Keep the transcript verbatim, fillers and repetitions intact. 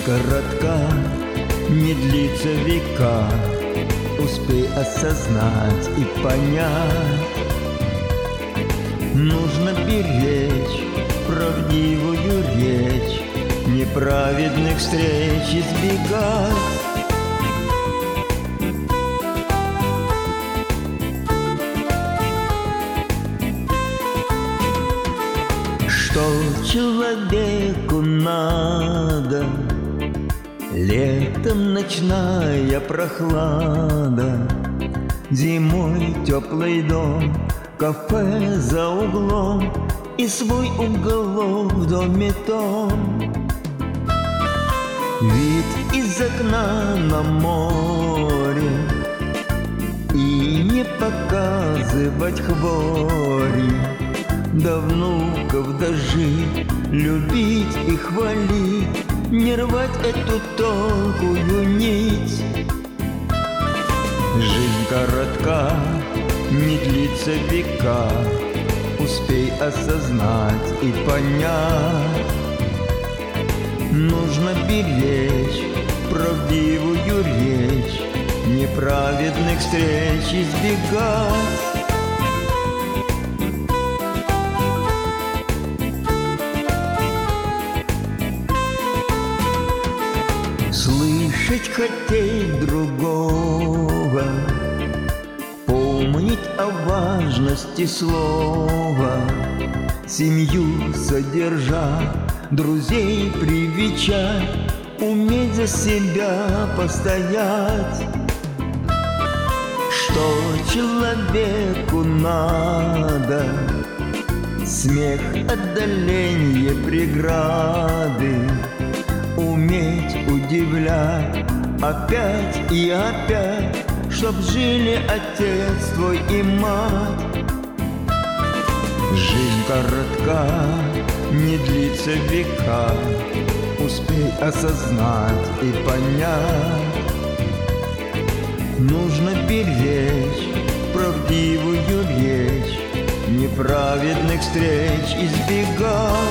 Жизнь коротка, не длится века. Успей осознать и понять. Нужно беречь правдивую речь, неправедных встреч избегать. Что человеку надо? Летом ночная прохлада, зимой теплый дом, кафе за углом и свой уголок в доме том. Вид из окна на море и не показывать хвори, да внуков дожить, любить и хвалить, не рвать эту тонкую нить. Жизнь коротка, не длится века. Успей осознать и понять. Нужно беречь правдивую речь, неправедных встреч избегать. Слышать хотеть другого, помнить о важности слова, семью содержать, друзей привечать, уметь за себя постоять. Что человеку надо? Смех, отдаление, преграды, уметь удивлять опять и опять, чтоб жили отец твой и мать. Жизнь коротка, не длится века. Успей осознать и понять. Нужно беречь правдивую речь, неправедных встреч избегать.